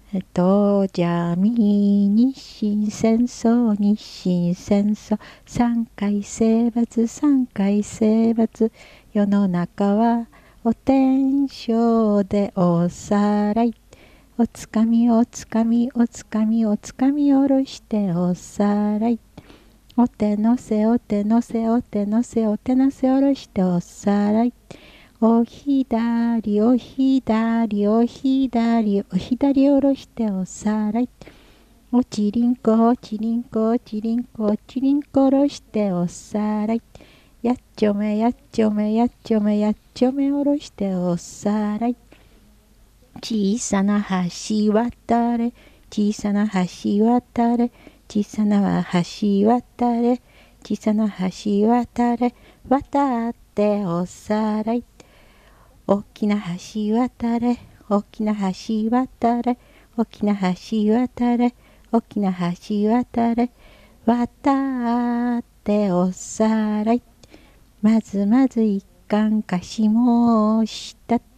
じゃみ日清戦争日清戦争三回征伐三回征伐世の中はお天正でおさらいおつかみおつかみおつかみおつかみおろしておさらいお手のせお手のせお手のせお手のせおろしておさらいお左お左お左お左おろしておさらいおちりんこおちりんこおちりんこおちりんこおろしておさらいやっちょめやっちょめやっちょめやっちょめおろしておさらい小さな橋渡れ小さな橋渡れ小さな橋渡れ小さな橋渡れ渡っておさらい大きな橋渡れ大きな橋渡れ大きな橋渡れ大きな橋渡れ渡っておさらいまずまず一貫かしもした